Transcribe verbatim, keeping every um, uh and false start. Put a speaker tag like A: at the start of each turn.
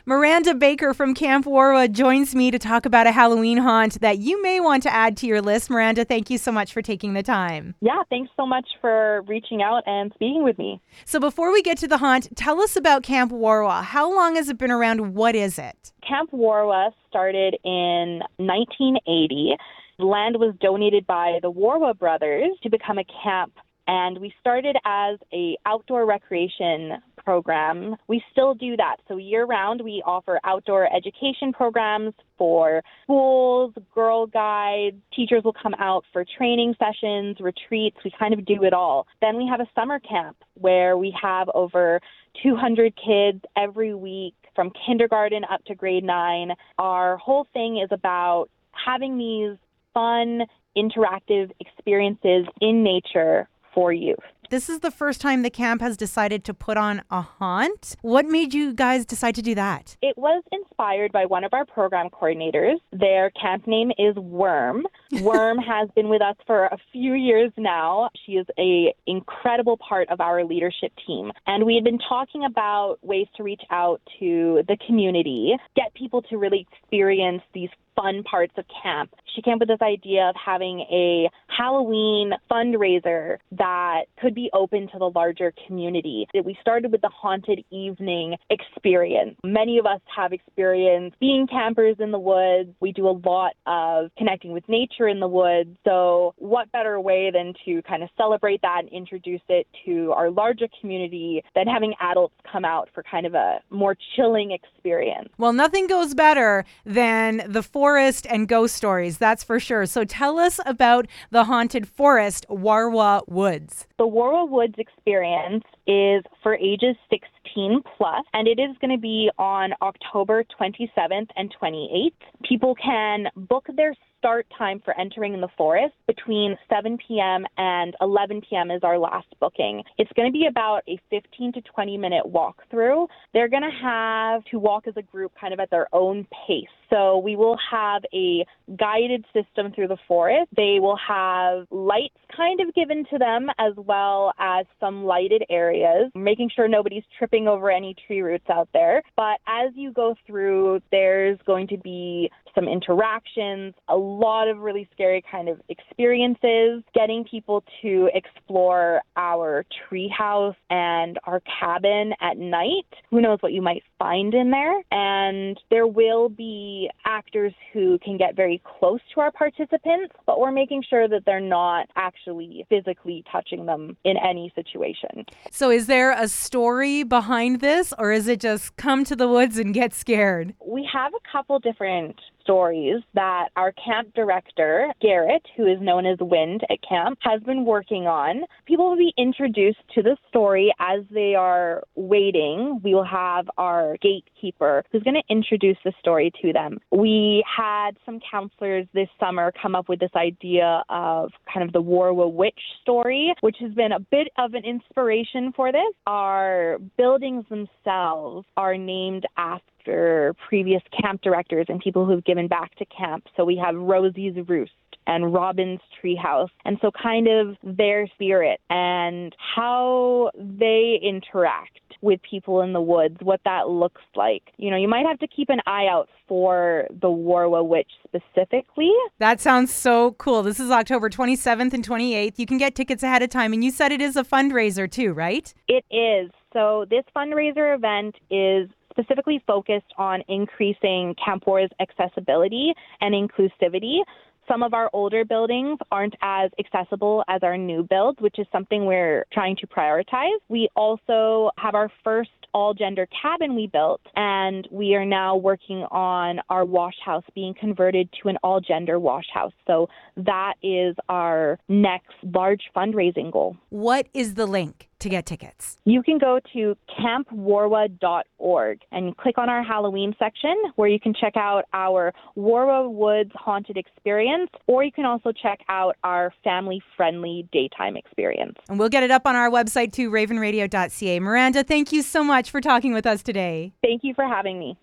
A: Miranda Baker from Camp Warwa joins me to talk about a Halloween haunt that you may want to add to your list. Miranda, thank you so much for taking the time.
B: Yeah, thanks so much for reaching out and speaking with me.
A: So before we get to the haunt, tell us about Camp Warwa. How long has it been around? What is it?
B: Camp Warwa started in nineteen eighty. The land was donated by the Warwa brothers to become a camp, and we started as a outdoor recreation program. We still do that. So year-round, we offer outdoor education programs for schools, Girl Guides. Teachers will come out for training sessions, retreats. We kind of do it all. Then we have a summer camp where we have over two hundred kids every week from kindergarten up to grade nine. Our whole thing is about having these fun, interactive experiences in nature for youth.
A: This is the first time the camp has decided to put on a haunt. What made you guys decide to do that?
B: It was inspired by one of our program coordinators. Their camp name is Worm. Worm has been with us for a few years now. She is an incredible part of our leadership team. And we had been talking about ways to reach out to the community, get people to really experience these fun parts of camp. She came up with this idea of having a Halloween fundraiser that could be open to the larger community. We started with the haunted evening experience. Many of us have experienced being campers in the woods. We do a lot of connecting with nature in the woods. So what better way than to kind of celebrate that and introduce it to our larger community than having adults come out for kind of a more chilling experience.
A: Well, nothing goes better than the forest and ghost stories, that's for sure. So tell us about the haunted forest, Warwa Woods.
B: The Warwa Woods experience is for ages sixteen plus, and it is going to be on October twenty-seventh and twenty-eighth. People can book their start time for entering in the forest between seven p.m. and eleven p.m. is our last booking. It's going to be about a fifteen to twenty minute walkthrough. They're going to have to walk as a group kind of at their own pace. So we will have a guided system through the forest. They will have lights kind of given to them as well as some lighted areas, making sure nobody's tripping over any tree roots out there. But as you go through, there's going to be some interactions, a lot of really scary kind of experiences, getting people to explore our treehouse and our cabin at night. Who knows what you might find in there? And there will be actors who can get very close to our participants, but we're making sure that they're not actually physically touching them in any situation.
A: So is there a story behind this, or is it just come to the woods and get scared?
B: We have a couple different stories that our camp director, Garrett, who is known as Wind at camp, has been working on. People will be introduced to the story as they are waiting. We will have our gatekeeper who's going to introduce the story to them. We had some counselors this summer come up with this idea of kind of the Warwa Witch story, which has been a bit of an inspiration for this. Our buildings themselves are named after previous camp directors and people who've given back to camp. So we have Rosie's Roost and Robin's Treehouse. And so kind of their spirit and how they interact with people in the woods, what that looks like. You know, you might have to keep an eye out for the Warwa Witch specifically.
A: That sounds so cool. This is October twenty-seventh and twenty-eighth. You can get tickets ahead of time. And you said it is a fundraiser too, right?
B: It is. So this fundraiser event is specifically focused on increasing Camp Warwa's accessibility and inclusivity. Some of our older buildings aren't as accessible as our new builds, which is something we're trying to prioritize. We also have our first all-gender cabin we built, and we are now working on our wash house being converted to an all-gender wash house. So that is our next large fundraising goal.
A: What is the link to get tickets?
B: You can go to camp warwa dot org and click on our Halloween section where you can check out our Warwa Woods Haunted Experience, or you can also check out our family-friendly daytime experience.
A: And we'll get it up on our website too, raven radio dot c a. Miranda, thank you so much for talking with us today.
B: Thank you for having me.